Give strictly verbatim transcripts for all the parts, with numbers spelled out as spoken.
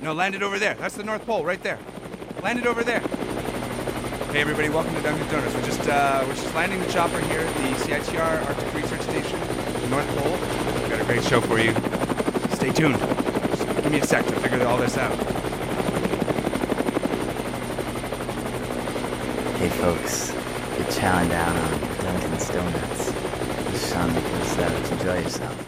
No, land it over there. That's the North Pole, right there. Land it over there. Hey everybody, welcome to Dunkin' Donuts. We're just uh, we're just landing the chopper here at the C I T R Arctic Research Station, the North Pole. We've got a great show for you. Stay tuned. Just give me a sec to figure all this out. Hey folks, you're chowing down on Dunkin's Donuts. It's Sean Nicholas. Enjoy yourself.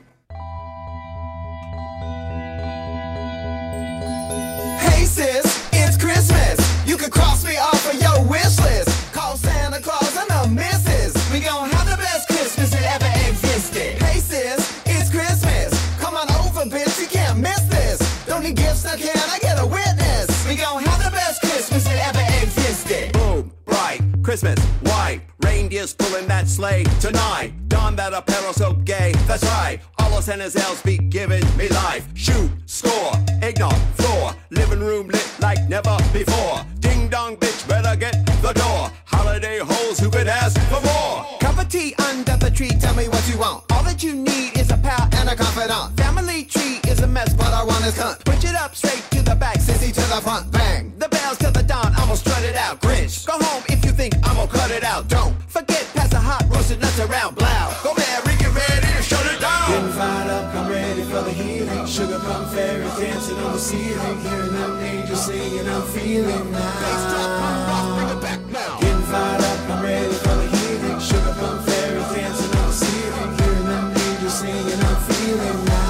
Hey sis, it's Christmas. You can cross me off of your wish list. Call Santa Claus and the missus. We gon' have the best Christmas that ever existed. Hey sis, it's Christmas. Come on over, bitch, you can't miss this. Don't need gifts, now can I get a witness? We gon' have the best Christmas that ever existed. Boom, bright, Christmas, white. Reindeers pulling that sleigh tonight. Don that apparel so gay, that's right. All of Santa's elves be giving me life. Shoot, score, eggnog, floor. Living room lit like never before. Ding dong, bitch, better get the door. Holiday hoes who could ask for more. Cup of tea under the tree, tell me what you want. All that you need is a pal and a confidant. Family tree is a mess, but I want his cunt. Push it up straight to the back, sissy to the front, bang. The bells to the dawn, I'ma strut it out. Grinch, go home if you think I'ma cut it out. Don't forget, pass the hot roasted nuts around, blow. Go Mary, get ready to shut it down. Getting fired up, I'm ready for the healing. Sugar plum fairies dancing on the ceiling. Hearing them angels singing, I'm feeling now. Bring it back now. Getting fired up, I'm ready for the healing. Sugar plum fairies dancing on the ceiling. Hearing them angels singing, I'm feeling now.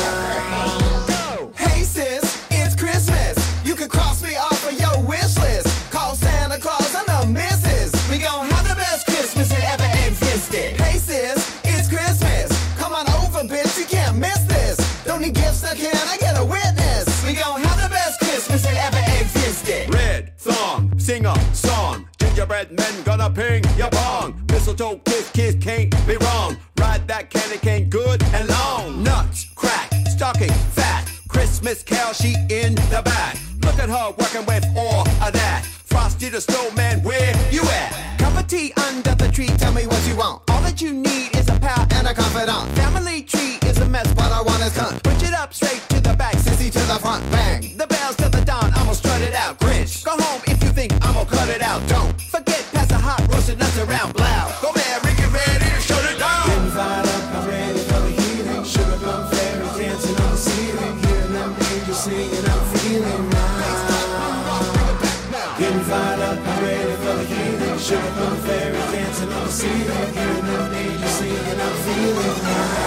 Hey sis, it's Christmas. You can cross me off of your wish list. Call Santa Claus and the missus. We gon' have the best Christmas that ever existed. Hey sis, it's Christmas. Come on over, bitch, you can't miss this. Don't need gifts, now can I get a witness? We gon' have the best Christmas that ever existed. Red thong, sing a song. Gingerbread men gonna ping your bong. Mistletoe kiss, kiss can't be wrong. Ride that candy cane good and long. Nuts, crack, stocking, fat. Christmas carol, she in the back. Look at her working with all of that. Frosty the Snowman, where you at? Cup of tea under the tree, tell me what you want. All that you need is a pal and a confidant. Family tree is a mess, but I want his cunt. Push it up straight to the back, sissy to the front, bang. The bells to the dawn, I'ma strut it out. Grinch, go home if you think I'ma cut it out. Don't forget, pass the hot roasted nuts around, blow. Go Mary, get ready to shut it down. Getting fired up, I'm ready for the healing. Sugar plum fairies dancing on the ceiling. Hearing them angels singing, I'm feeling now. Getting fired up, I'm ready for the healing. Sugar plum fairies dancing on the ceiling. Hearing them angels singing, I'm feeling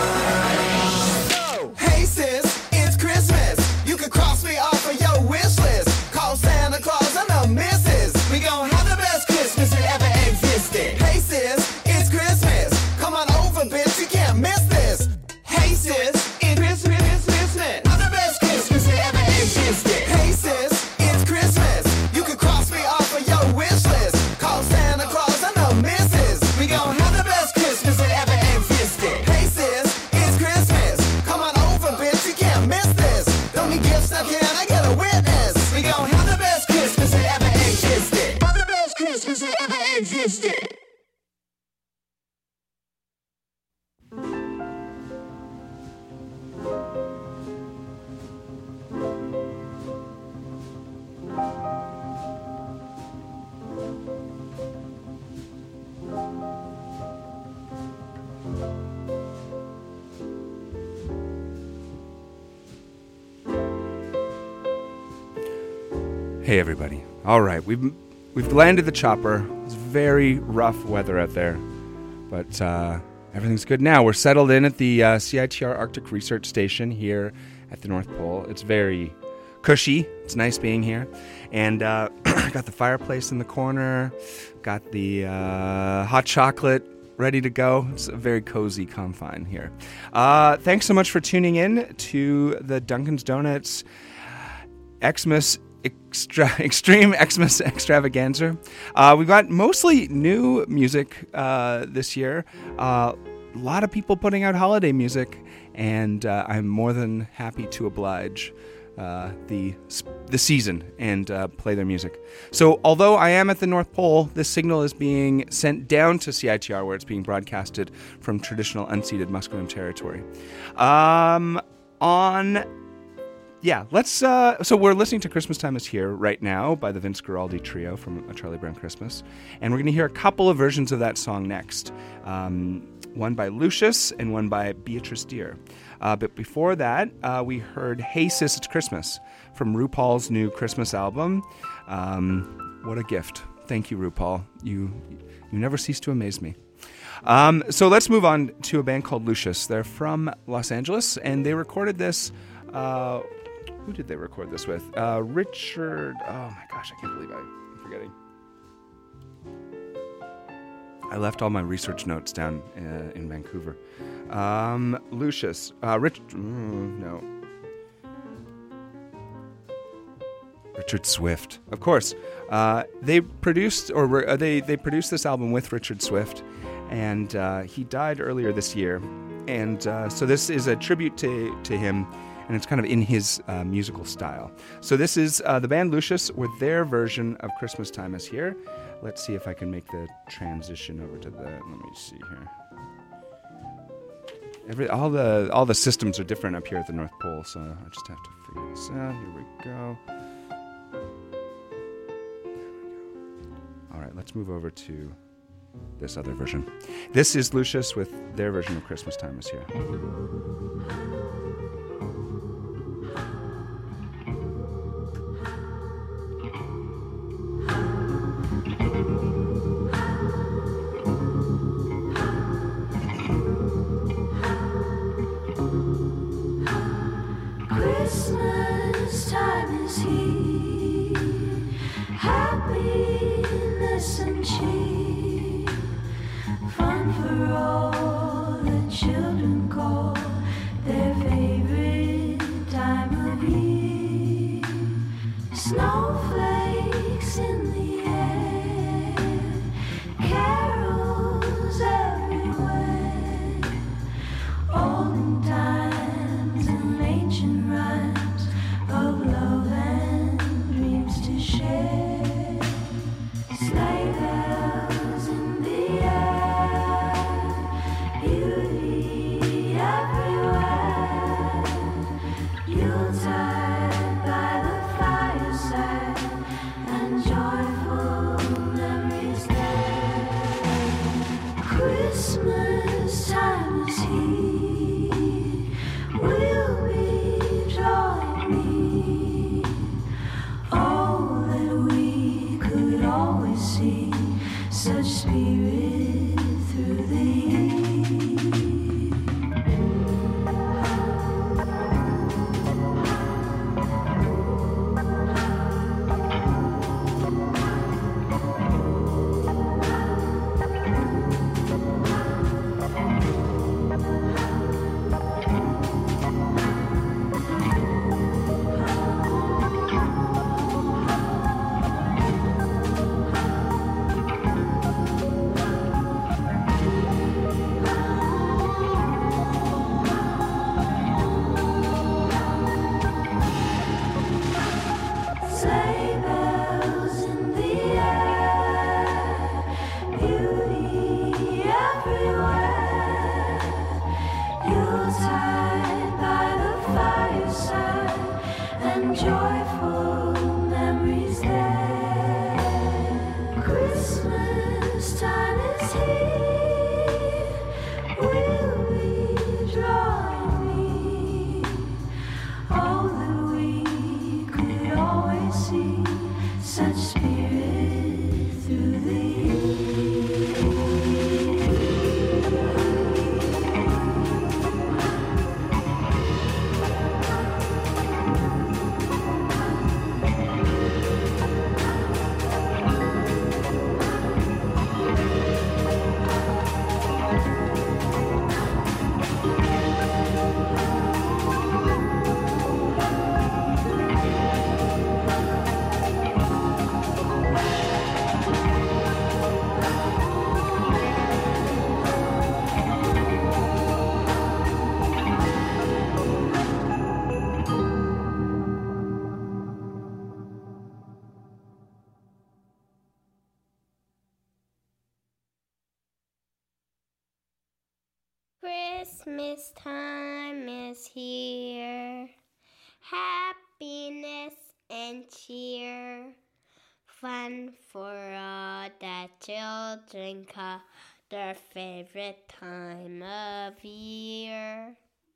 now. Hey sis, it's Christmas. You can cross me off of your wish list. Call Santa Claus and the missus. We gon' have the best Christmas that ever existed. Hey sis, it's Christmas. Come on over, bitch, you can't miss this. Hey sis, it's Christmas, Christmas. Have the best Christmas that ever existed. Hey sis, it's Christmas. You can cross me off of your wish list. Call Santa Claus and the missus. We gon' have the best Christmas that ever existed. Hey sis, it's Christmas. Come on over, bitch, you can't miss this. Don't need gifts, now can I get a witness? We gon' have the best Christmas that ever existed. Have the best Christmas that ever existed. Hey everybody. All right, we've we've landed the chopper. It's very rough weather out there, but uh, everything's good now. We're settled in at the uh, C I T R Arctic Research Station here at the North Pole. It's very cushy. It's nice being here, and uh, got the fireplace in the corner. Got the uh, hot chocolate ready to go. It's a very cozy confine here. Uh, thanks so much for tuning in to the Dunkin's Donuts Xmas Extra, Extreme Xmas Extravaganza. Uh, we've got mostly new music uh, this year. Uh, a lot of people putting out holiday music, and uh, I'm more than happy to oblige uh, the the season and uh, play their music. So although I am at the North Pole, this signal is being sent down to C I T R, where it's being broadcasted from traditional unceded Musqueam territory. Um, on yeah, let's. Uh, so we're listening to "Christmas Time Is Here" right now by the Vince Guaraldi Trio from A Charlie Brown Christmas, and we're going to hear a couple of versions of that song next. Um, one by Lucius and one by Beatrice Deer. Uh, but before that, uh, we heard "Hey Sis, It's Christmas" from RuPaul's new Christmas album. Um, what a gift! Thank you, RuPaul. You you never cease to amaze me. Um, so let's move on to a band called Lucius. They're from Los Angeles, and they recorded this. Uh, who did they record this with? Uh, Richard. Oh my gosh, I can't believe I'm forgetting. I left all my research notes down uh, in Vancouver. Um, Lucius. Uh, Rich. Mm, no. Richard Swift, of course. Uh, they produced, or were, uh, they they produced this album with Richard Swift, and uh, he died earlier this year. And uh, so this is a tribute to to him, and it's kind of in his uh, musical style. So this is uh, the band Lucius with their version of "Christmas Time Is Here." Let's see if I can make the transition over to the. Let me see here. Every all the all the systems are different up here at the North Pole, so I just have to figure this out. Here we go. All right, let's move over to this other version. This is Lucius with their version of "Christmas Time Is Here." Christmas time is here, happiness and cheer, fun for all the children call their favorite time of year. Snowflakes in the air, carols everywhere, olden times and ancient rhymes of love and dreams to share. Sleigh bells in the air, beauty everywhere. Yuletide by the fireside, and joyful memories there. Christmas time is here, we'll be drawing near. Oh, that we could always see such spirit through the year. Sleigh bells in the air, beauty everywhere. Yuletide by the fireside, and joyful memories there. Christmas time is here, we'll be drawing near. Oh, that we could always see such spirit through the year. Christmas time is here. Happy time for all the children call their favorite time of year.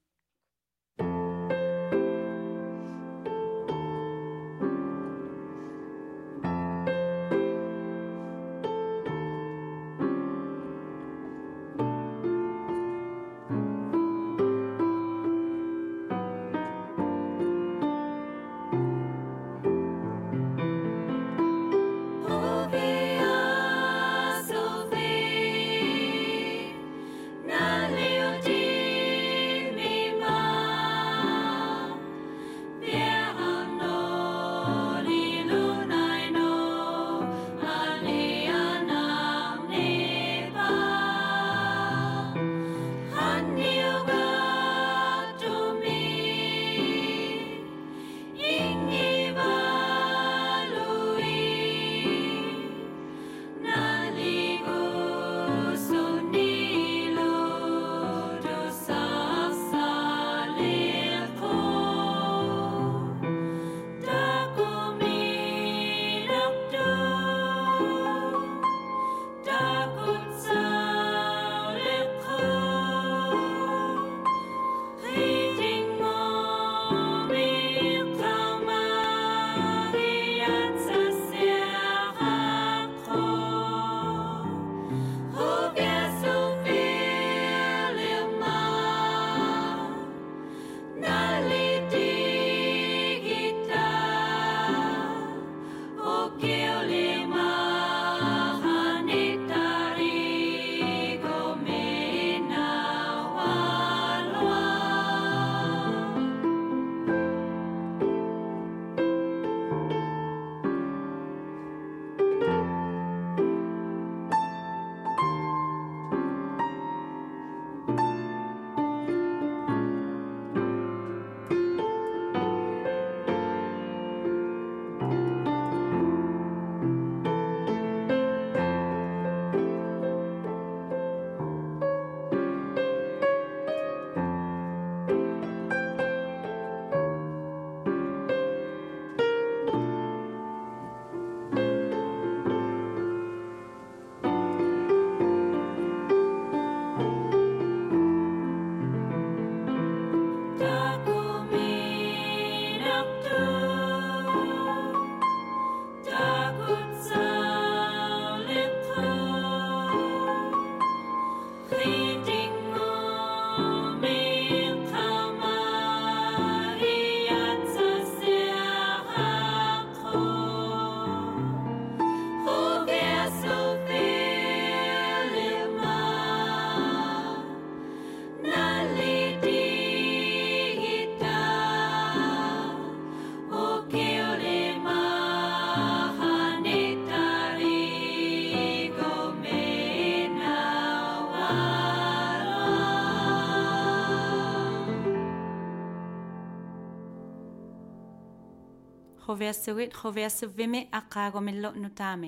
Hoveasuit, hoveasuvime aqagomillo nutame.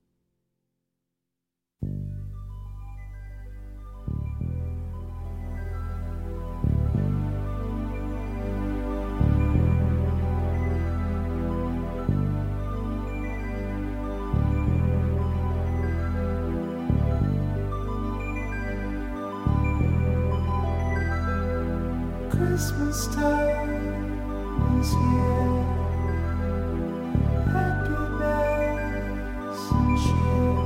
Christmas time is here. Happiness and cheer.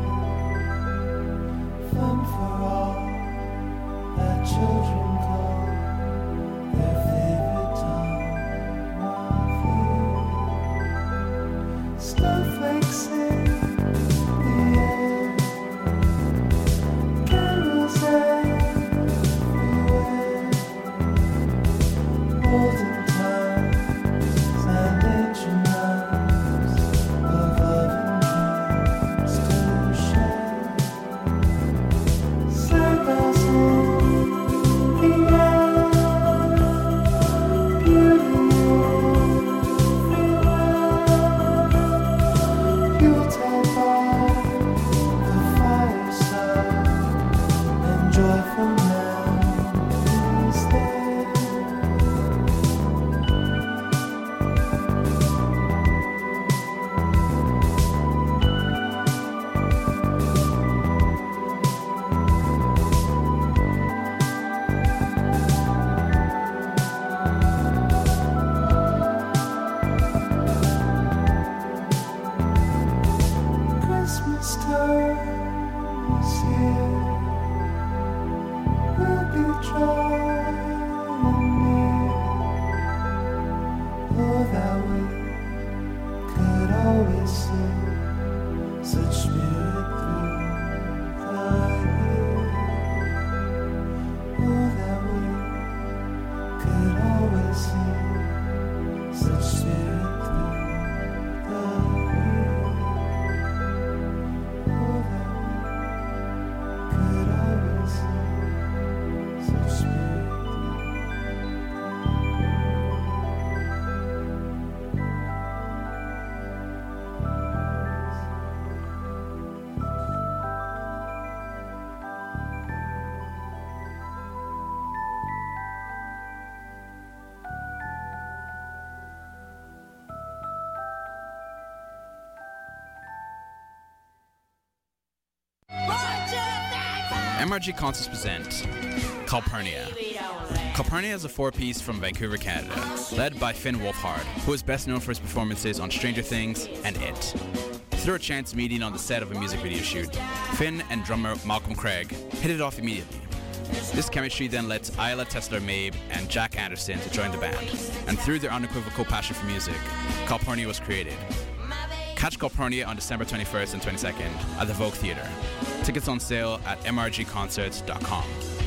Fun for all that children call their favorite time of year. Snowflakes in the air. Carols everywhere. Olden times and ancient rhymes of love and dreams to share. Sleigh bells in the air, beauty everywhere. Yuletide by the fireside and joyful memories there. M R G Concerts present Calpurnia. Calpurnia is a four-piece from Vancouver, Canada, led by Finn Wolfhard, who is best known for his performances on Stranger Things and It. Through a chance meeting on the set of a music video shoot, Finn and drummer Malcolm Craig hit it off immediately. This chemistry then led Isla Tesler-Mabe and Jack Anderson to join the band, and through their unequivocal passion for music, Calpurnia was created. Catch Calpurnia on December twenty-first and twenty-second at the Vogue Theatre. Tickets on sale at m r g concerts dot com.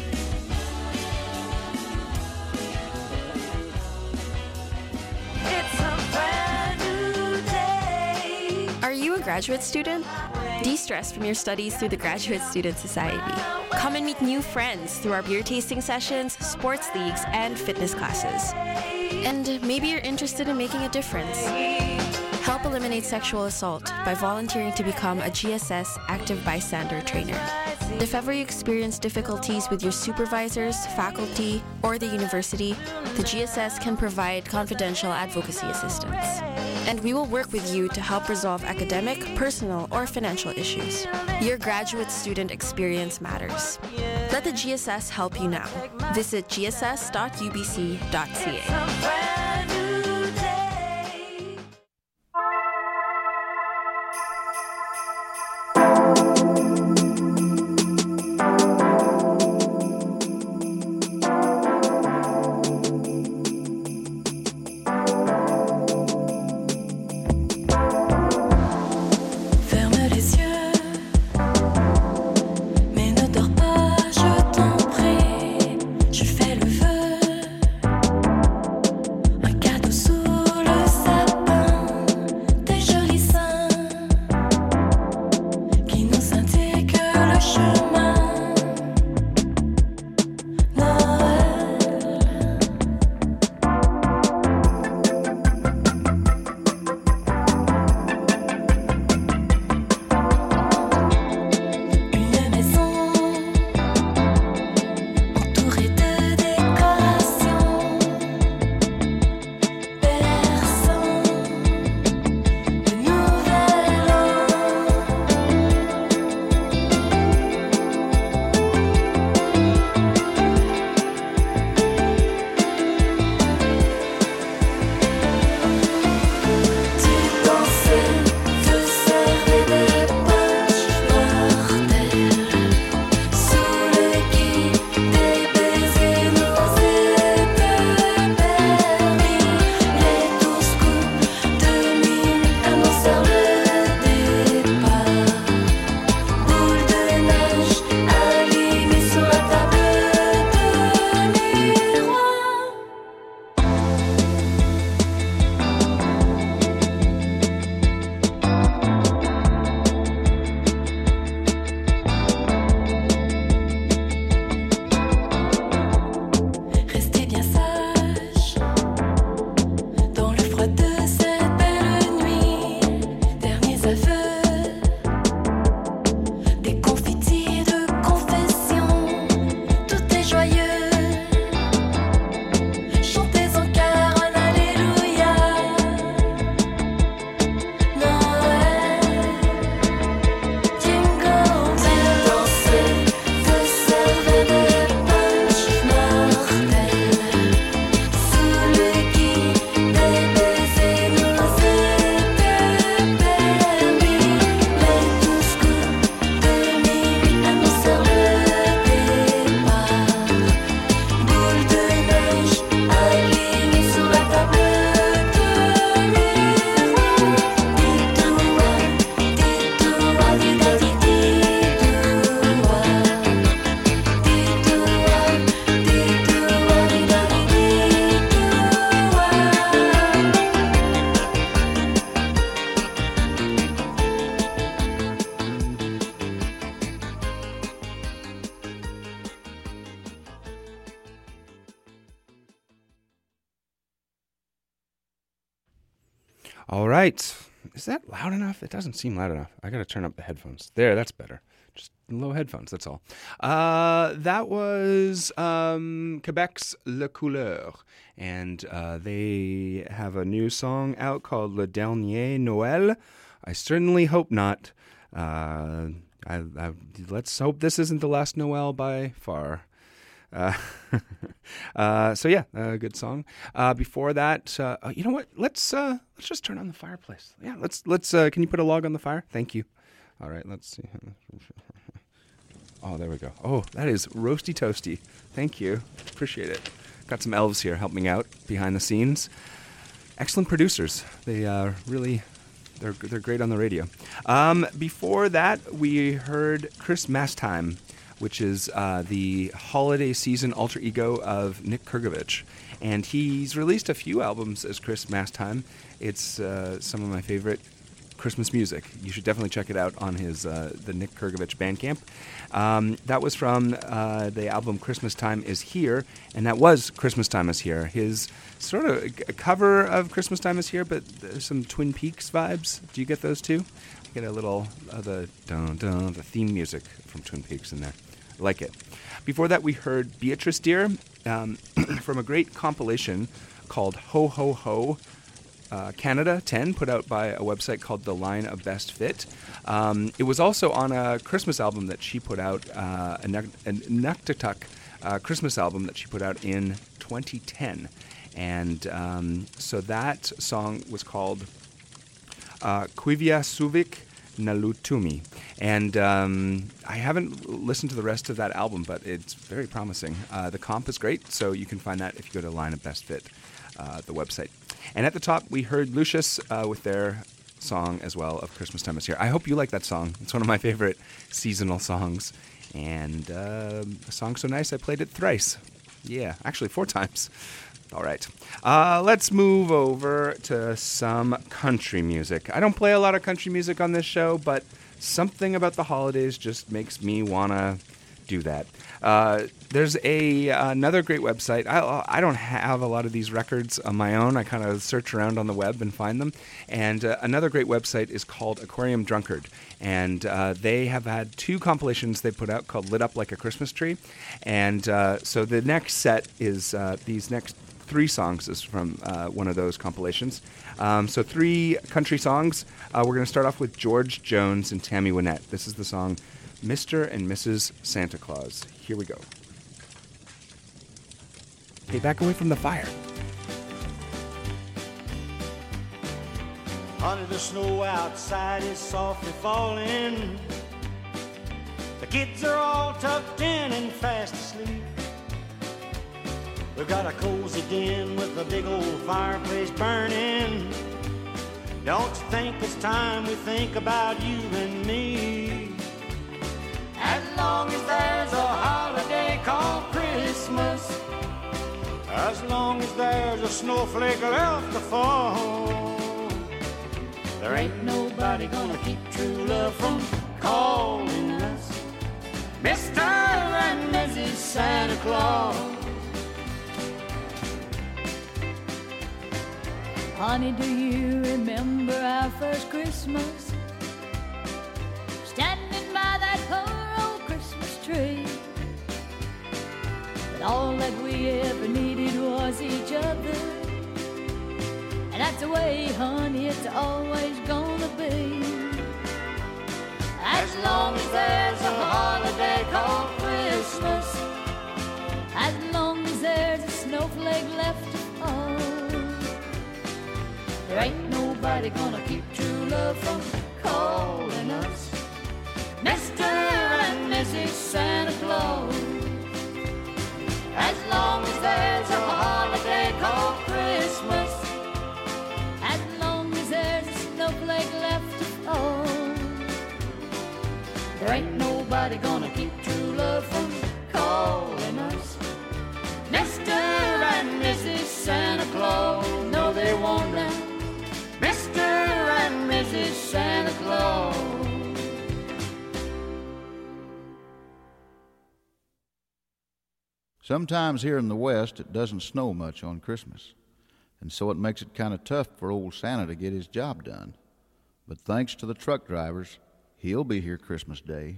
It's a brand new day. Are you a graduate student? De-stress from your studies through the Graduate Student Society. Come and meet new friends through our beer tasting sessions, sports leagues, and fitness classes. And maybe you're interested in making a difference. Help eliminate sexual assault by volunteering to become a G S S active bystander trainer. If ever you experience difficulties with your supervisors, faculty, or the university, the G S S can provide confidential advocacy assistance. And we will work with you to help resolve academic, personal, or financial issues. Your graduate student experience matters. Let the G S S help you now. Visit g s s dot u b c dot c a. All right. Is that loud enough? It doesn't seem loud enough. I got to turn up the headphones. There, that's better. Just low headphones, that's all. Uh, that was um, Quebec's Le Couleur. And uh, they have a new song out called Le Dernier Noël. I certainly hope not. Uh, I, I, let's hope this isn't the last Noel by far. Uh, uh, so yeah, a good song. Uh, before that, uh, you know what? Let's uh, let's just turn on the fireplace. Yeah, let's let's. Uh, can you put a log on the fire? Thank you. All right, let's see. Oh, there we go. Oh, that is roasty toasty. Thank you. Appreciate it. Got some elves here helping out behind the scenes. Excellent producers. They uh, really. They're they're great on the radio. Um, before that, we heard Chris Mastime, which is uh, the holiday season alter ego of Nick Kurgovich. And he's released a few albums as Chris Mastime. It's uh, some of my favorite Christmas music. You should definitely check it out on his uh, the Nick Kurgovich Bandcamp. Um, that was from uh, the album Christmas Time Is Here, and that was Christmas Time Is Here. His sort of a cover of Christmas Time Is Here, but there's some Twin Peaks vibes. Do you get those too? I get a little of uh, the dun dun the theme music from Twin Peaks in there. I like it. Before that, we heard Beatrice Deer um, from a great compilation called Ho Ho Ho. Uh, Canada ten, put out by a website called The Line of Best Fit. Um, it was also on a Christmas album that she put out, uh, a Nuktatuk uh, Christmas album that she put out in twenty ten. And um, so that song was called uh, Quivia Suvik Nalutumi. And um, I haven't listened to the rest of that album, but it's very promising. Uh, the comp is great, so you can find that if you go to Line of Best Fit, uh, the website. And at the top, we heard Lucius uh, with their song as well of Christmas Time Is Here. I hope you like that song. It's one of my favorite seasonal songs. And uh, a song so nice, I played it thrice. Yeah, actually four times. All right. Uh, let's move over to some country music. I don't play a lot of country music on this show, but something about the holidays just makes me want to do that. Uh, there's a another great website. I, I don't have a lot of these records on my own. I kind of search around on the web and find them. And uh, another great website is called Aquarium Drunkard. And uh, they have had two compilations they put out called Lit Up Like a Christmas Tree. And uh, so the next set is uh, these next three songs is from uh, one of those compilations. Um, so three country songs. Uh, we're going to start off with George Jones and Tammy Wynette. This is the song Mister and Missus Santa Claus. Here we go. Hey, back away from the fire. Honey, the snow outside is softly falling. The kids are all tucked in and fast asleep. We've got a cozy den with a big old fireplace burning. Don't you think it's time we think about you and me? As long as there's a holiday called Christmas, as long as there's a snowflake left to fall, there ain't nobody gonna keep true love from calling us Mister and Missus Santa Claus. Honey, do you remember our first Christmas? Standing by that poor old Christmas tree. But all that we ever needed was each other. And that's the way, honey, it's always gonna be. As long as there's a holiday called Christmas, as long as there's a snowflake left to fall, there ain't nobody gonna keep true love from calling us Mister and Missus Santa Claus. As long as there's a holiday called Christmas, as long as there's a snowflake left to fall, there ain't nobody gonna keep true love from calling us Mister and Missus Santa Claus. No, they won't now. Mister and Missus Santa Claus. Sometimes here in the West it doesn't snow much on Christmas, and so it makes it kind of tough for old Santa to get his job done. But thanks to the truck drivers, he'll be here Christmas Day.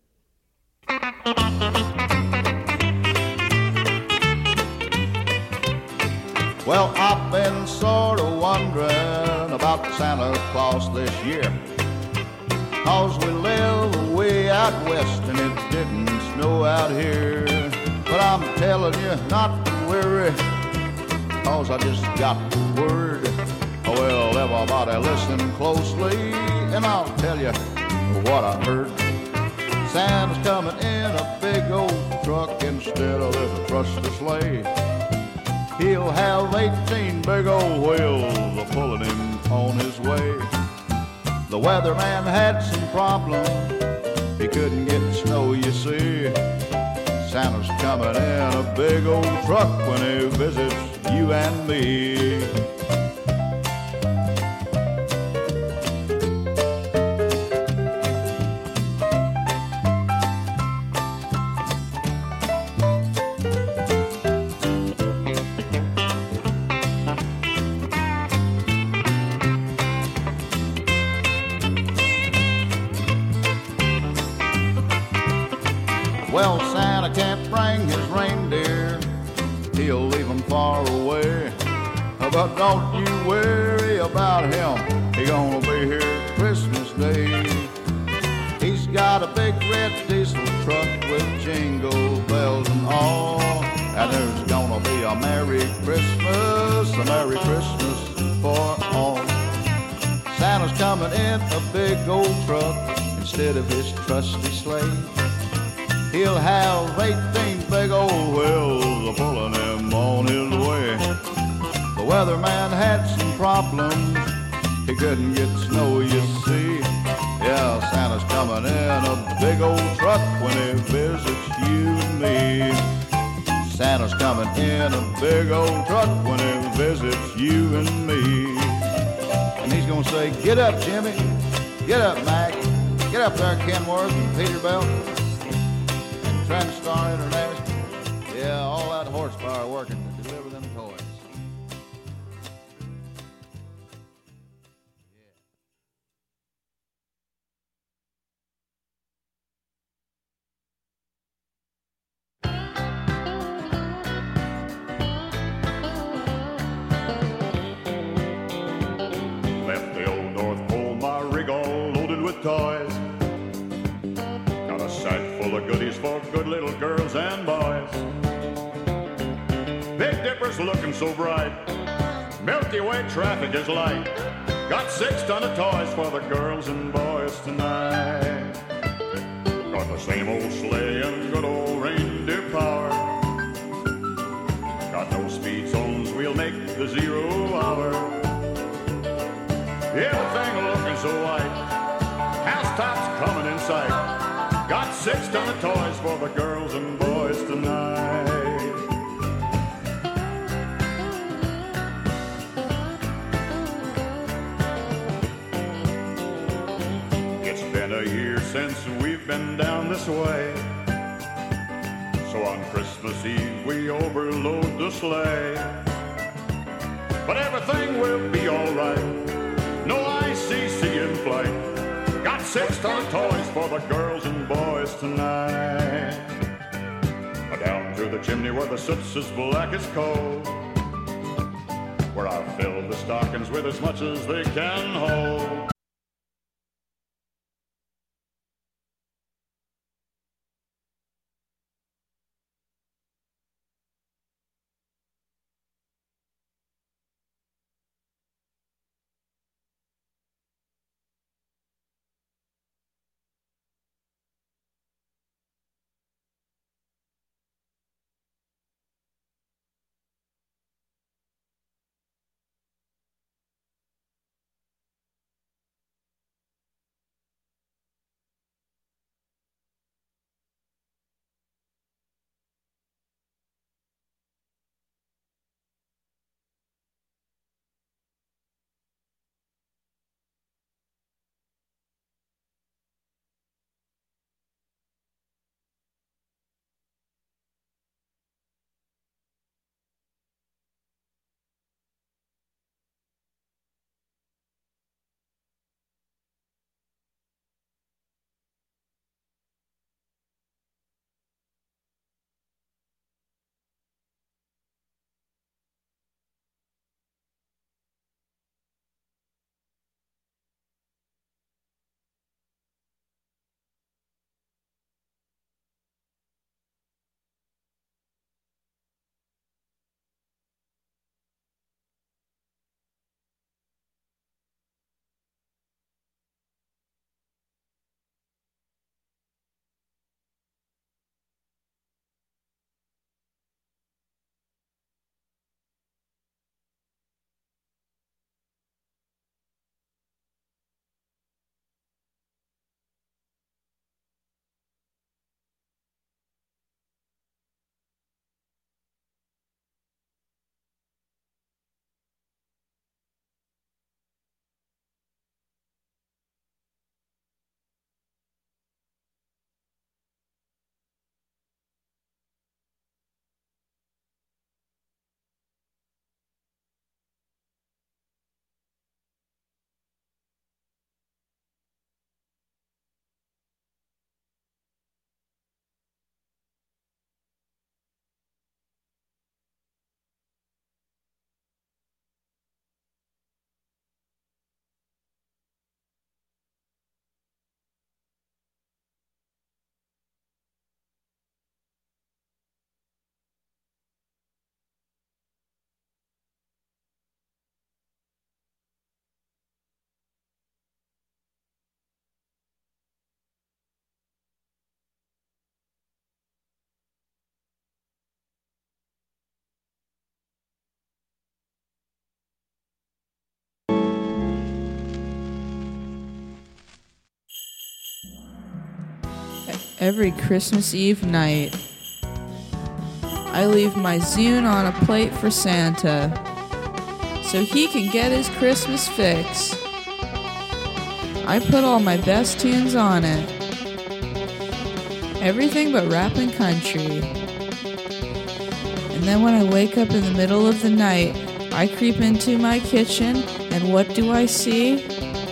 Well, I've been sort of wondering about Santa Claus this year. Cause we live way out west and it didn't snow out here. But I'm telling you not to worry, cause I just got the word. Well, everybody listen closely and I'll tell you what I heard. Santa's coming in a big old truck instead of this trusty sleigh. He'll have eighteen big old wheels a-pulling him on his way. The weatherman had some problems, he couldn't get snow, you see. Santa's coming in a big old truck when he visits you and me. Well, Santa can't bring his reindeer, he'll leave them far away. But don't you worry about him, he's gonna be here Christmas Day. He's got a big red diesel truck with jingle bells and all. And there's gonna be a Merry Christmas, a Merry Christmas for all. Santa's coming in a big old truck instead of his trusty sleigh. He'll have eighteen big old wheels a-pulling him on his way. The weatherman had some problems, he couldn't get snow, you see. Yeah, Santa's coming in a big old truck when he visits you and me. Santa's coming in a big old truck when he visits you and me. And he's gonna say, get up, Jimmy, get up, Mac, get up there, Kenworth and Peterbilt. TranStar International, yeah, all that horsepower working to deliver them toys. Left the old North Pole, my rig all loaded with toys. Got a sack full of goodies for good little girls and boys. Big Dipper's looking so bright, Milky Way traffic is light. Got six ton of toys for the girls and boys tonight. Got the same old sleigh and good old reindeer power. Got no speed zones, we'll make the zero hour. Everything looking so white, housetops coming in sight. Got six ton of toys for the girls and boys tonight. It's been a year since we've been down this way, so on Christmas Eve we overload the sleigh. But everything will be alright, no I C C in flight. Got six ton of toys for the girls and boys tonight. Down through the chimney where the soot's as black as coal, where I've filled the stockings with as much as they can hold. Every Christmas Eve night, I leave my Zune on a plate for Santa so he can get his Christmas fix. I put all my best tunes on it. Everything but rap and country. And then when I wake up in the middle of the night, I creep into my kitchen, and what do I see?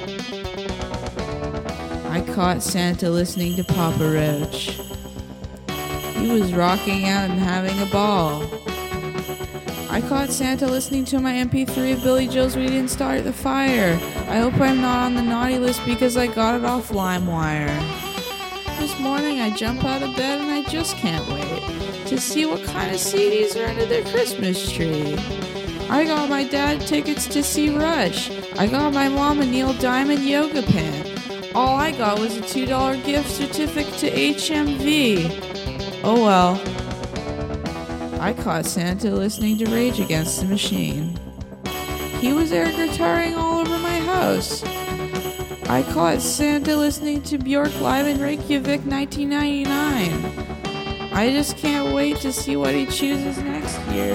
I caught Santa listening to Papa Roach. He was rocking out and having a ball. I caught Santa listening to my M P three of Billy Joel's We Didn't Start the Fire. I hope I'm not on the naughty list because I got it off LimeWire. This morning I jump out of bed and I just can't wait to see what kind of C Ds are under their Christmas tree. I got my dad tickets to see Rush. I got my mom a Neil Diamond yoga pant. All I got was a two dollar gift certificate to H M V. Oh well. I caught Santa listening to Rage Against the Machine. He was air guitaring all over my house. I caught Santa listening to Bjork live in Reykjavik nineteen ninety-nine. I just can't wait to see what he chooses next year.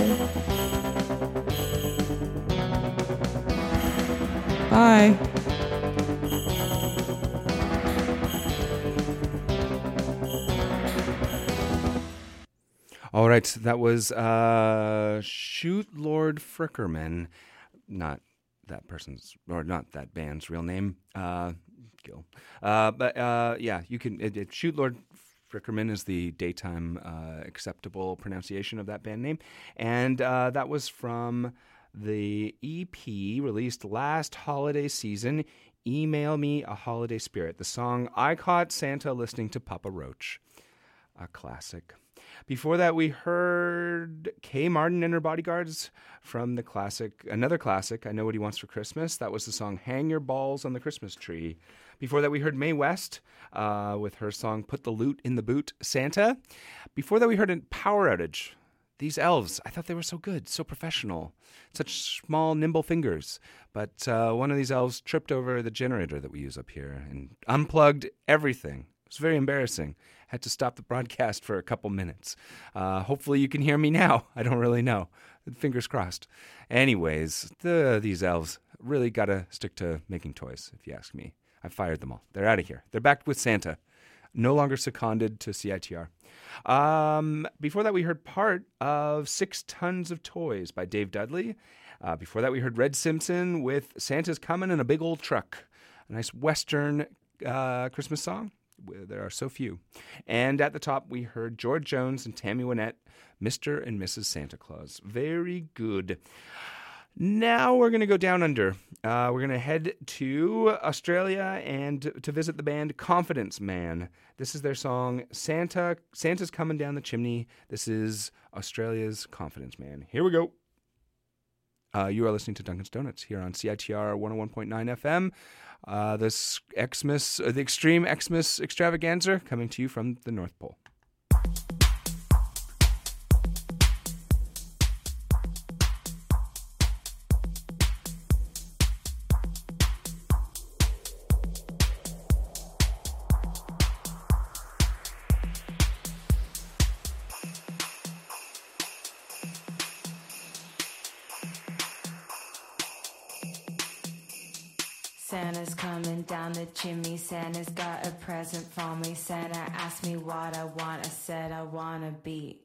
Bye. All right, that was uh, Shoot Lord Frickerman, not that person's, or not that band's real name, uh, Gil. Uh, but uh, yeah, you can, it, it, Shoot Lord Frickerman is the daytime uh, acceptable pronunciation of that band name. And uh, that was from the E P released last holiday season, Email Me a Holiday Spirit, the song I Caught Santa Listening to Papa Roach, a classic. Before that, we heard Kay Martin and Her Bodyguards from the classic, another classic, I Know What He Wants for Christmas. That was the song Hang Your Balls on the Christmas Tree. Before that, we heard Mae West uh, with her song Put the Loot in the Boot, Santa. Before that, we heard a Power Outage. These elves, I thought they were so good, so professional, such small, nimble fingers. But uh, one of these elves tripped over the generator that we use up here and unplugged everything. It was very embarrassing. Had to stop the broadcast for a couple minutes. Uh, hopefully you can hear me now. I don't really know. Fingers crossed. Anyways, the, these elves really got to stick to making toys, if you ask me. I fired them all. They're out of here. They're back with Santa. No longer seconded to C I T R. Um, before that, we heard part of Six Tons of Toys by Dave Dudley. Uh, before that, we heard Red Simpson with Santa's Coming in a Big Old Truck. A nice Western uh, Christmas song. There are so few. And at the top, we heard George Jones and Tammy Wynette, Mister and Missus Santa Claus. Very good. Now we're going to go down under. Uh, we're going to head to Australia and to visit the band Confidence Man. This is their song, Santa. Santa's Coming Down the Chimney. This is Australia's Confidence Man. Here we go. Uh, you are listening to Duncan's Donuts here on C I T R one oh one point nine F M. Uh, this Xmas, uh, the Extreme Xmas Extravaganza coming to you from the North Pole. Santa's coming down the chimney, Santa's got a present for me. Santa asked me what I want, I said I want a beat.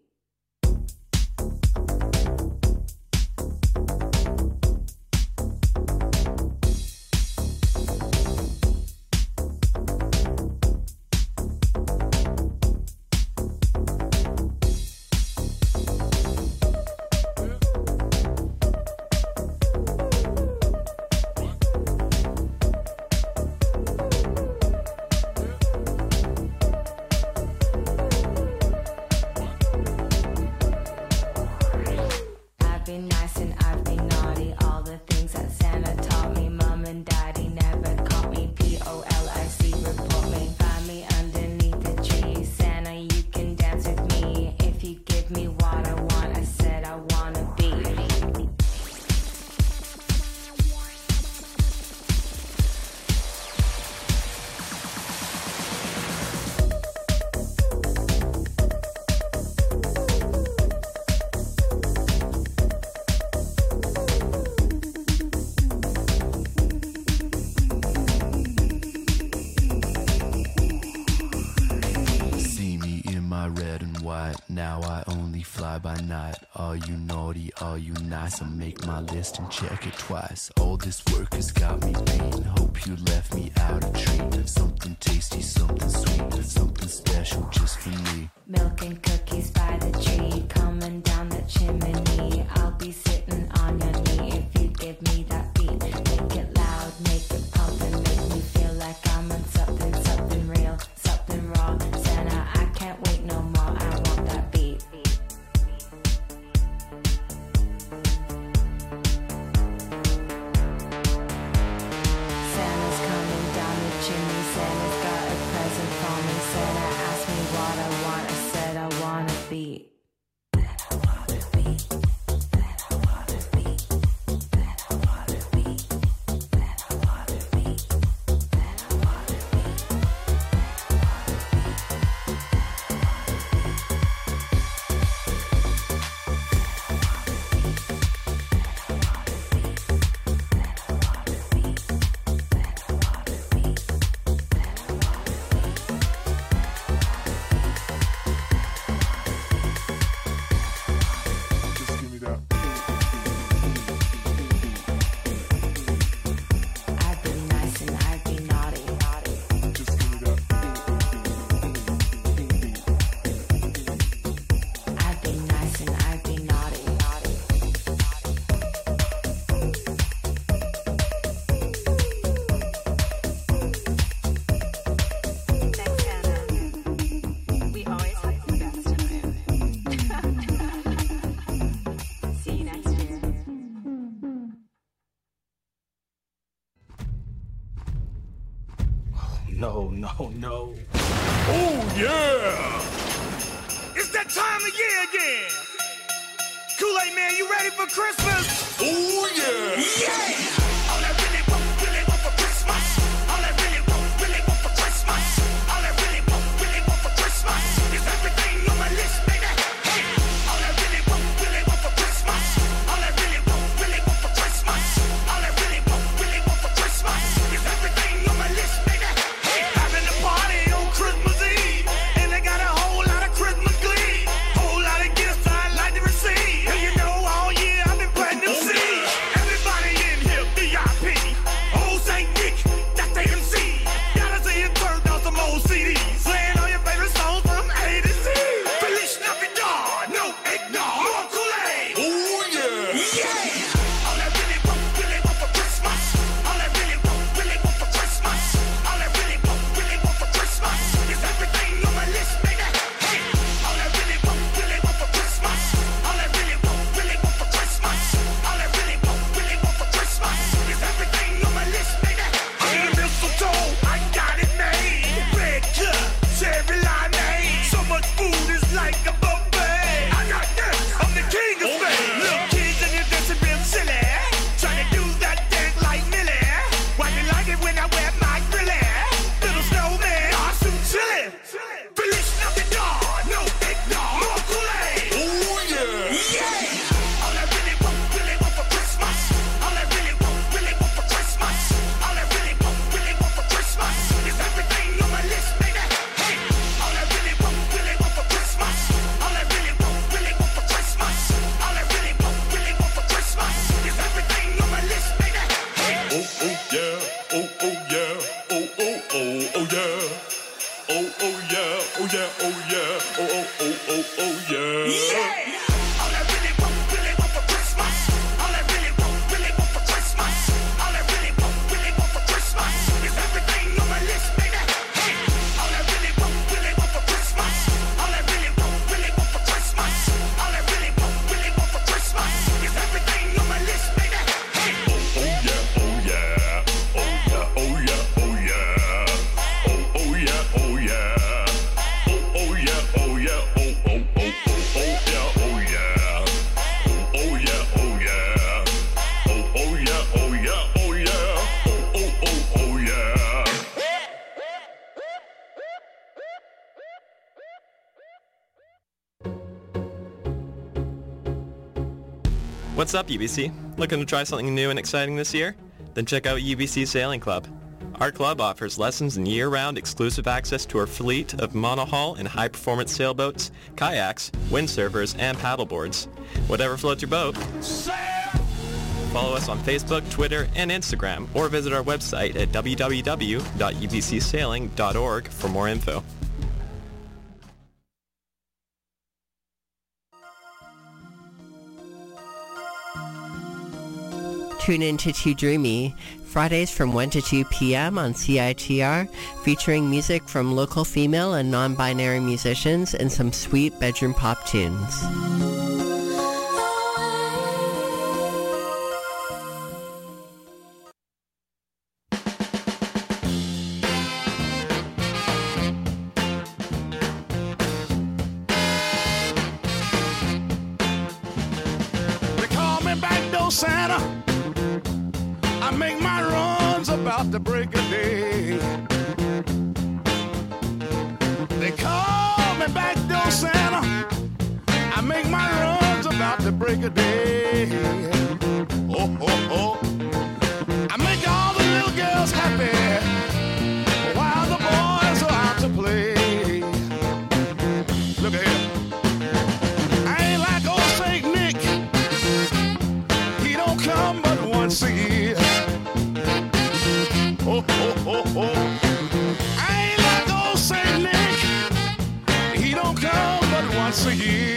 only fly by night. Are you naughty, are you nice? I make my list and check it twice. All this work has got me pain. Hope you left me out a treat. Something tasty, something sweet, something special just for me. Milk and cookies by the tree, coming down the chimney. I'll be sitting on your knee if you give me that beat. Make it loud, make it pump, and make me feel like I'm on something, something real, something raw. Santa, I can't wait no more. I want that beat. Santa's coming down the chimney. Santa's got a present for me. Santa asked me what I want. I said I want a beat. No, no, no. Oh, yeah! It's that time of year again! Kool-Aid Man, you ready for Christmas? Oh, yeah! Yeah! All I really want, really want for Christmas. All I really want, really want for Christmas. All I really want, really want for Christmas is everything on my list, baby. Hey! All I really want, really want for Christmas. All I really want, really want for Christmas. All I really want, really want for Christmas is everything on my list, baby. Having a party on Christmas Eve, and I got a whole lot of Christmas glee, whole lot of gifts I'd like to receive. And you know, all year I've been planting them seeds. Everybody in here, V I P, old Saint Nick, that's the M C. Gotta see it turned out some old C Ds, playing all your favorite songs from A to Z. Feliz Navidad, no eggnog, more Kool-Aid. Oh yeah, yeah. All I really want, really want for Christmas. All I really want, really want for Christmas. All I really want, really want for Christmas is everything on my list, baby. Hey, all I really want, really want for Christmas. All I really want, really want for Christmas. All I really want, really want for Christmas is everything on my list, baby. Hey, the mistletoe, I got it made. Red cup, cherry limeade. So much food is like a buffet. I got this, I'm the king of Spain. Little kids and you're dancing real silly, trying to do that dance like Millie. Why you like it when I wear my grilly? Little snowman, awesome chili. Feliz Navidad, no eggnog, more Kool-Aid. Oh yeah, yeah. All I really want, really want for Christmas. All I really want, really want for Christmas. All I really want, really want for Christmas is everything on my list, baby. Hey, all I really want, really want for Christmas. All I really want, really want for Christmas. All I really want, really want for Christmas is everything on my list, baby. Hey. Oh, oh, yeah. Oh, oh, yeah. Oh, oh, oh, oh, yeah. Oh, oh, yeah. Oh, yeah. Oh, yeah. Oh, oh, oh, oh, oh, yeah. Yeah! All I really want, really want for Christmas. All I really want, really want for Christmas. All I really want, really want for Christmas is everything on my list, baby. Hey! All I really want, really want for Christmas. All I really want, really want for Christmas. All I really want, really want for Christmas is everything on my list, baby. Hey! Oh, yeah. Oh, yeah. Oh, yeah. Oh, yeah. Oh, yeah. Oh, oh, yeah. Oh, yeah. Oh, oh, yeah. Oh, yeah. Oh, oh, oh, oh, oh, yeah. Oh, yeah. Oh, yeah. Oh, yeah. Oh, oh, yeah. Oh, yeah. Oh, yeah. Oh, oh, oh, oh, yeah. What's up, U B C? Looking to try something new and exciting this year? Then check out U B C Sailing Club. Our club offers lessons and year-round exclusive access to our fleet of monohull and high-performance sailboats, kayaks, windsurfers, and paddleboards. Whatever floats your boat. Follow us on Facebook, Twitter, and Instagram, or visit our website at w w w dot u b c sailing dot org for more info. Tune in to Too Dreamy, Fridays from one to two p.m. on C I T R, featuring music from local female and non-binary musicians and some sweet bedroom pop tunes. They call me Backdoor Santa. I make my runs about the break of day. They call me Backdoor Santa. I make my runs about the break of day. Oh, oh, oh. I make all the little girls happy while the boys are out to play. Look at here. I ain't like old Saint Nick. He don't come but once a year. Oh, oh, oh, oh. I ain't like old Saint Nick. He don't come but once a year.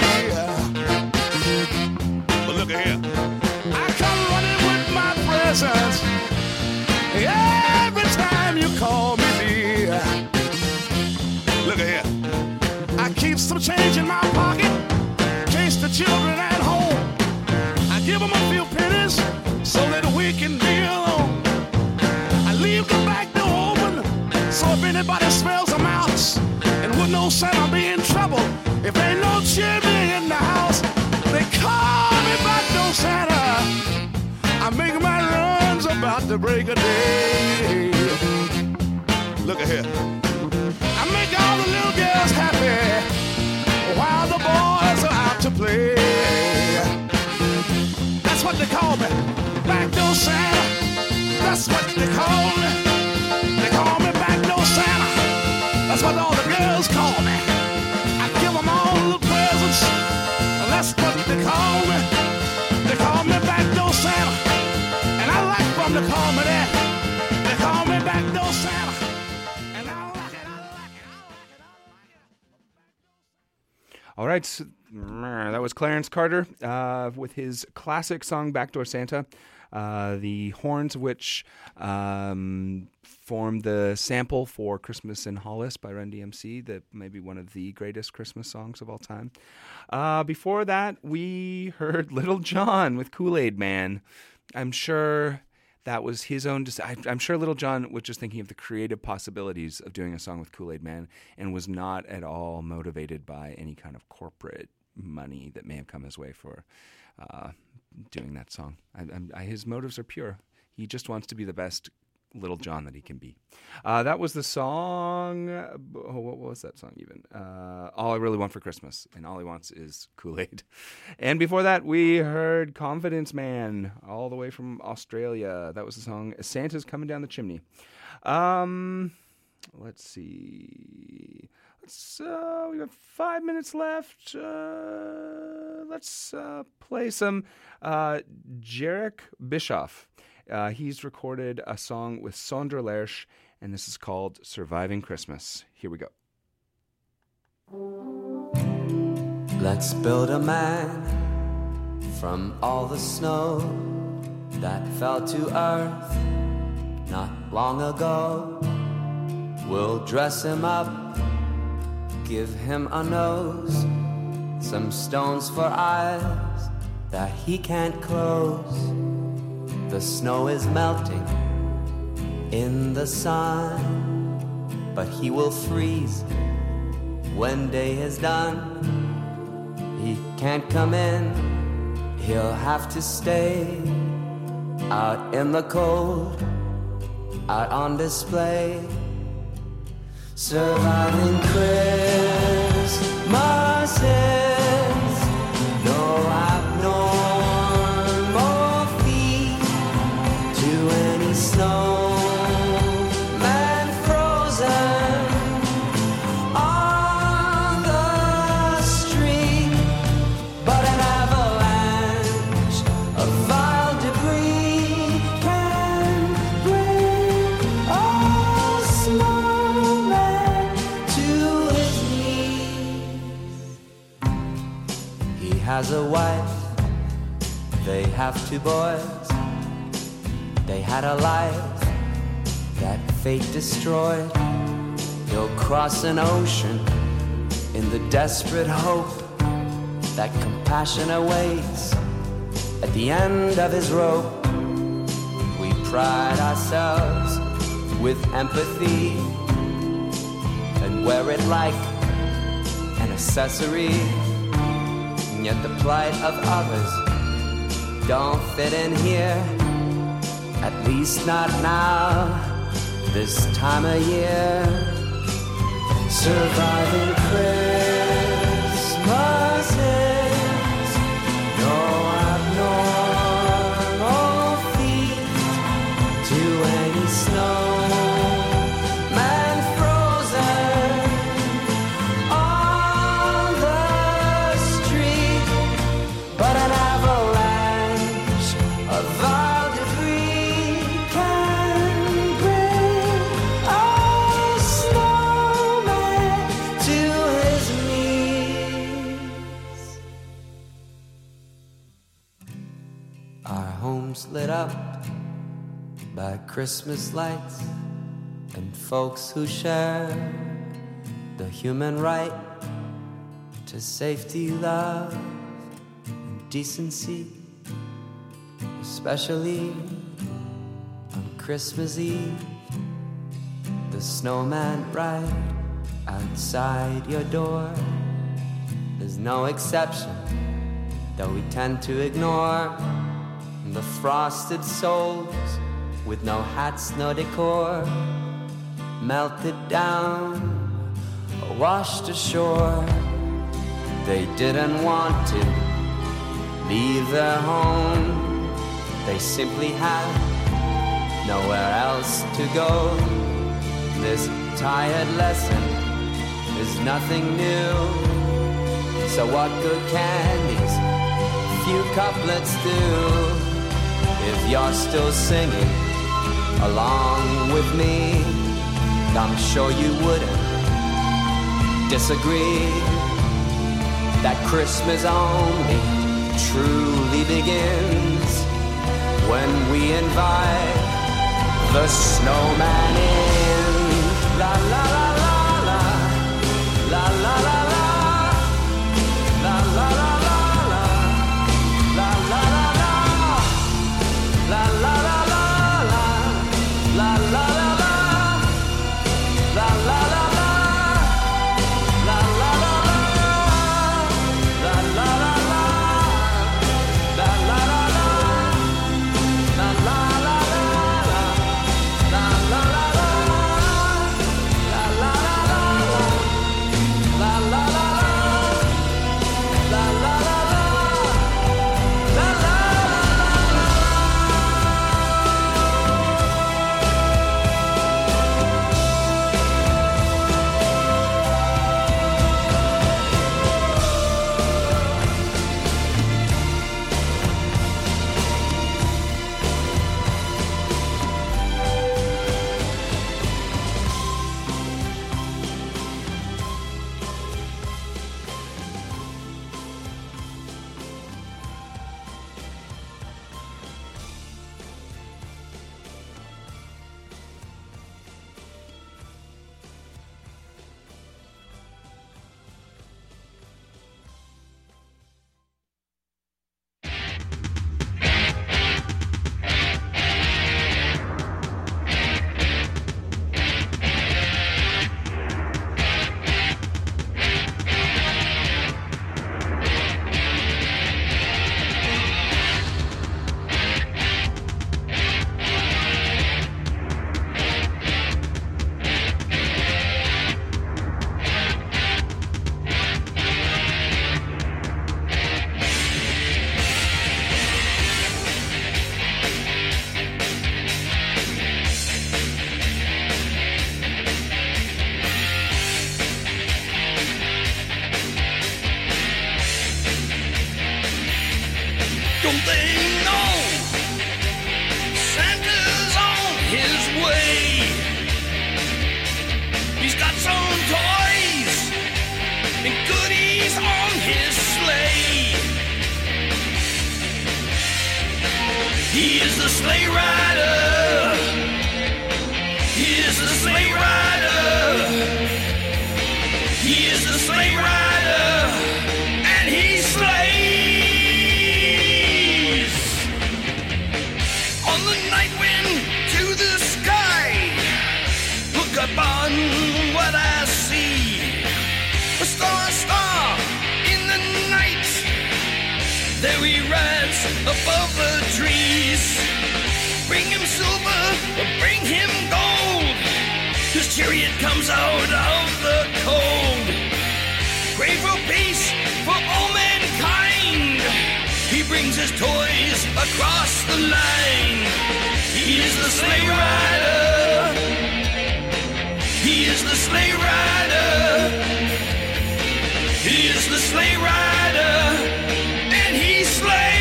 But look at here. I come running with my presents every time you call me dear. Look at here. I keep some change in my pocket in case the children at home. I give them a few pennies so that we can be alone. I leave the back door open so if anybody smells a mouse, and would no Santa be in trouble if ain't no chimney in the house. They call me Backdoor Santa. I make my runs about the break of day. Look at here. I make all the little girls happy while the boys are out to play. That's what they call me, Backdoor Santa. That's what they call me. They call me Backdoor Santa. That's what all the girls call me. I give them all the presents. That's what they call me. They call me Backdoor Santa. And I like for them to call me that. They call me Backdoor Santa. And I like it, I like it, I like it. All right, so, that was Clarence Carter uh, with his classic song "Backdoor Santa," uh, the horns of which um, formed the sample for "Christmas in Hollis" by Run D M C, that may be one of the greatest Christmas songs of all time. Uh, before that, we heard Little John with Kool-Aid Man. I'm sure that was his own. Dis- I, I'm sure Little John was just thinking of the creative possibilities of doing a song with Kool-Aid Man and was not at all motivated by any kind of corporate money that may have come his way for uh, doing that song. I, I, I, his motives are pure. He just wants to be the best Little John that he can be. Uh, that was the song. Uh, oh, what was that song even? Uh, All I Really Want for Christmas. And all he wants is Kool-Aid. And before that, we heard Confidence Man, all the way from Australia. That was the song Santa's Coming Down the Chimney. Um, let's see. Let's, uh, we got five minutes left. Uh, let's uh, play some uh, Jarek Bischoff. Uh, he's recorded a song with Sondre Lerche, and this is called Surviving Christmas. Here we go. Let's build a man from all the snow that fell to earth not long ago. We'll dress him up, give him a nose, some stones for eyes that he can't close. The snow is melting in the sun, but he will freeze when day is done. He can't come in, he'll have to stay out in the cold, out on display. Surviving Christmases, no abnormal feat to any snowman has a wife, they have two boys. They had a life that fate destroyed. He'll cross an ocean in the desperate hope that compassion awaits at the end of his rope. We pride ourselves with empathy and wear it like an accessory. And yet the plight of others don't fit in here, at least not now, this time of year. Surviving Christmases, no abnormal feat to any snowman frozen on the street, but an avalanche of vile debris can bring a snowman to his knees. Our homes lit up by Christmas lights and folks who share the human right to safety, love, and decency, especially on Christmas Eve. The snowman right outside your door is no exception, though we tend to ignore the frosted souls with no hats, no decor, melted down or washed ashore. They didn't want to leave their home, they simply had nowhere else to go. This tired lesson is nothing new, so what good can these few couplets do? If you're still singing along with me, I'm sure you wouldn't disagree that Christmas only truly begins when we invite the snowman in. La la la la la, la la la la, la la la la, la la la la, la la la la, la la la la, la la la la, la la la la, la la la la, la la la la, la la la la, la la la la. Don't they know Santa's on his way? He's got some toys and goodies on his sleigh. He is the sleigh rider. He is the sleigh rider. He is the sleigh rider. And he slays. On the night wind to the sky. Look upon what I see. A star, a star in the night. There he rides above the trees. Bring him silver, bring him gold. His chariot comes out of the cold. Pray for peace for all mankind. He brings his toys across the line. He is the sleigh rider. He is the sleigh rider. He is the sleigh rider. And he slays.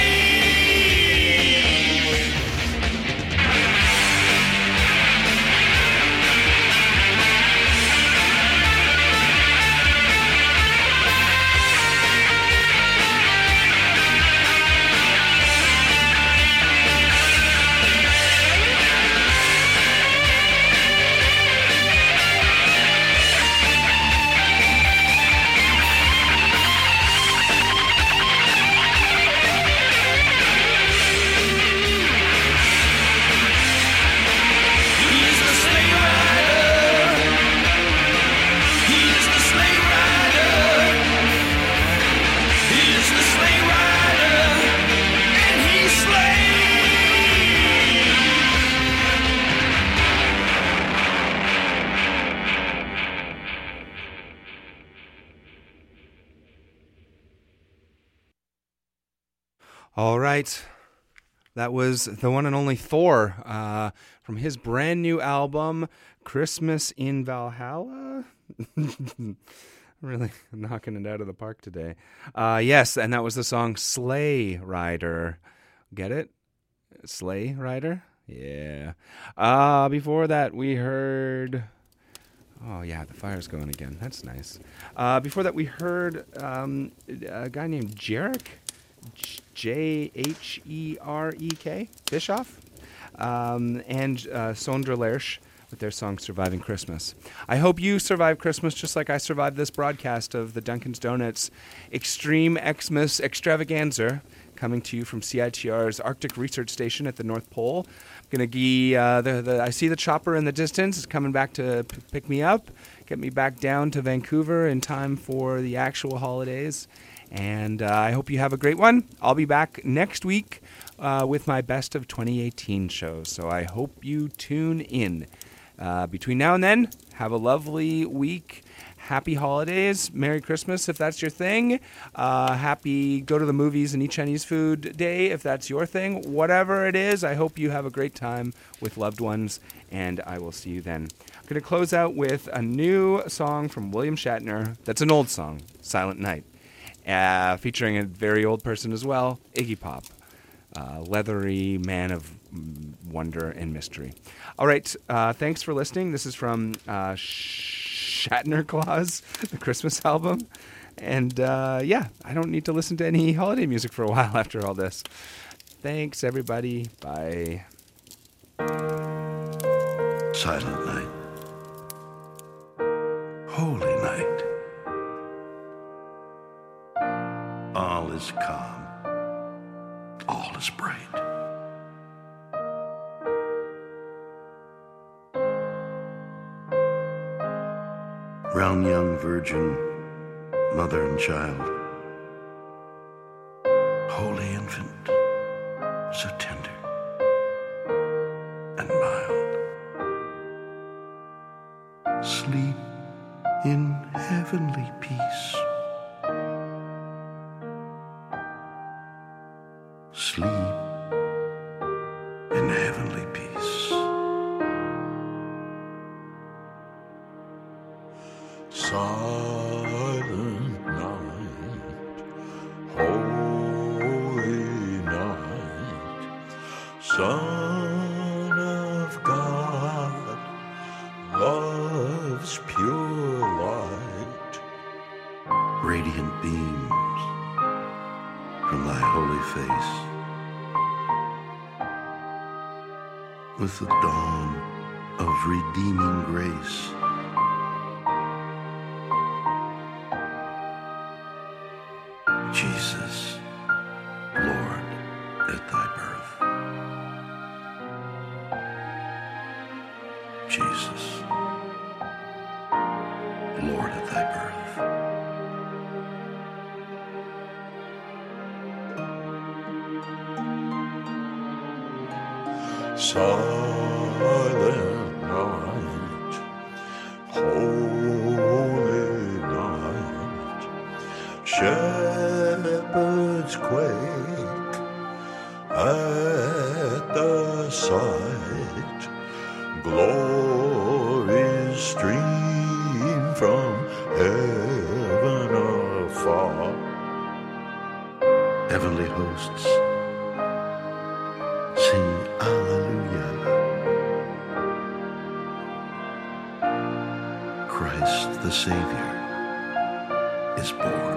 All right. That was the one and only Thor uh, from his brand new album, Christmas in Valhalla. Really knocking it out of the park today. Uh, yes, and that was the song Sleigh Rider. Get it? Sleigh Rider? Yeah. Uh, before that, we heard... Oh, yeah, the fire's going again. That's nice. Uh, before that, we heard um, a guy named Jarek. J H E R E K, Bischoff, um, and uh, Sondra Lersch with their song Surviving Christmas. I hope you survive Christmas just like I survived this broadcast of the Dunkin's Donuts Extreme Xmas Extravaganza, coming to you from C I T R's Arctic Research Station at the North Pole. I'm gonna gee, uh, the, the, I see the chopper in the distance. It's coming back to p- pick me up, get me back down to Vancouver in time for the actual holidays. And uh, I hope you have a great one. I'll be back next week uh, with my best of twenty eighteen shows. So I hope you tune in. Uh, between now and then, have a lovely week. Happy holidays. Merry Christmas if that's your thing. Uh, happy go to the movies and eat Chinese food day if that's your thing. Whatever it is, I hope you have a great time with loved ones. And I will see you then. I'm going to close out with a new song from William Shatner. That's an old song, Silent Night. Uh, featuring a very old person as well, Iggy Pop, uh, leathery man of wonder and mystery. All right, uh, thanks for listening. This is from uh, Shatner Claus, the Christmas album. And uh, yeah, I don't need to listen to any holiday music for a while after all this. Thanks, everybody. Bye. Silent night. Holy night. All is calm. All is bright. Round young virgin, mother and child. Holy infant, so tender and mild. Sleep in heavenly peace. Sleep in heavenly peace. Silent night, holy night, Son of God, love's pure light. Radiant beams from thy holy face. with the dawn of redeeming grace. Jesus, Lord, at thy birth. Jesus, Lord, at thy birth. Silent night, holy night, shepherds quake at the sight, glories stream from heaven afar. Heavenly hosts, sing Alleluia. Christ the Savior is born.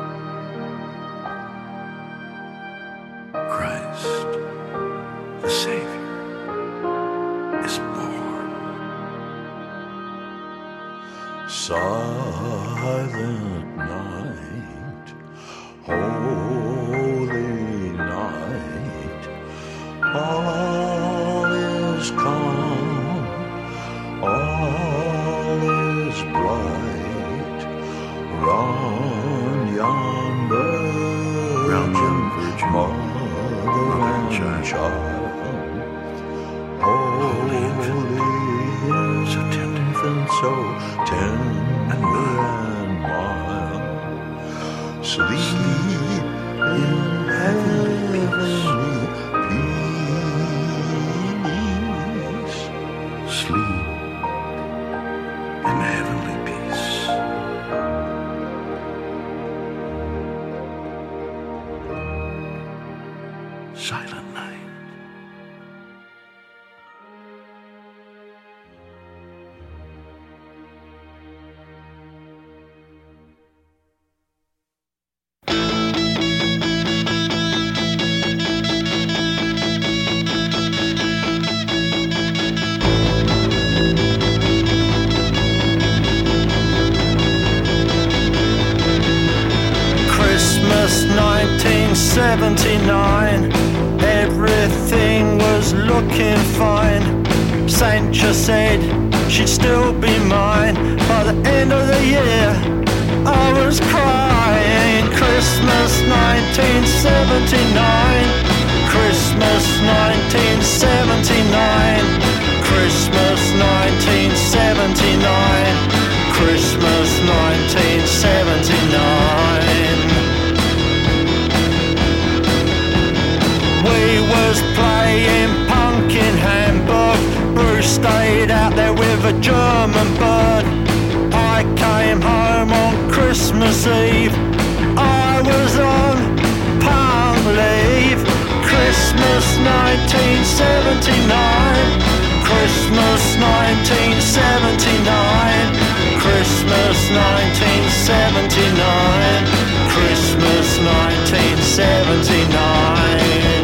Christ the Savior is born. Silent night, holy night, all is calm, all is bright. Round yon virgin, mother and child, holy infant, so tender and so tender and mild, sleep in heavenly peace. Sleep in heavenly peace. Silent night. Christmas nineteen seventy-nine, everything was looking fine. Sancha said she'd still be mine. By the end of the year, I was crying. Christmas nineteen seventy-nine, Christmas nineteen seventy-nine, Christmas nineteen seventy-nine, Christmas nineteen seventy-nine. We was playing punk in Hamburg. Bruce stayed out there with a German bird. I came home on Christmas Eve. I was on punk leave. Christmas nineteen seventy-nine, Christmas nineteen seventy-nine, Christmas nineteen seventy-nine, Christmas nineteen seventy-nine.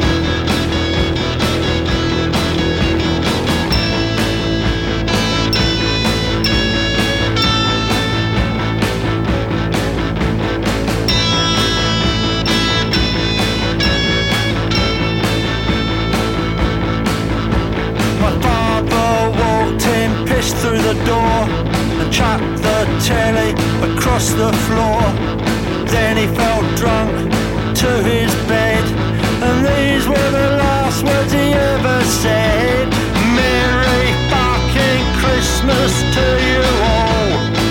Through the door and chucked the telly across the floor. Then he felt drunk to his bed, and these were the last words he ever said. Merry fucking Christmas to you all.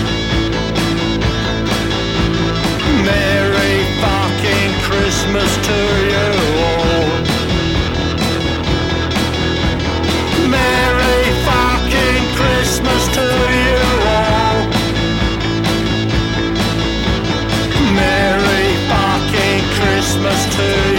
Merry fucking Christmas to you all. Merry fucking Christmas to you all. Merry fucking Christmas to you all.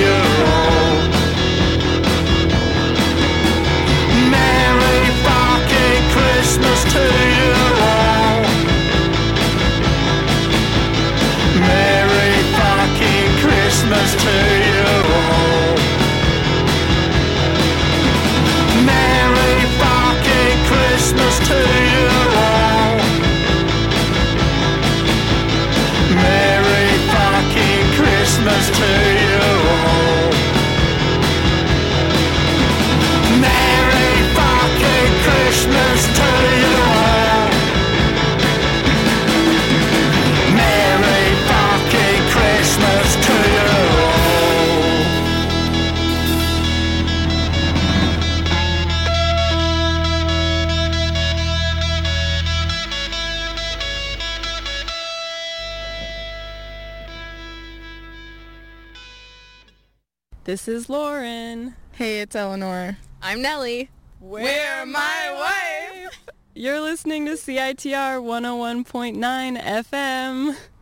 This is Lauren. Hey, it's Eleanor. I'm Nellie. We're my wife. You're listening to C I T R one oh one point nine F M.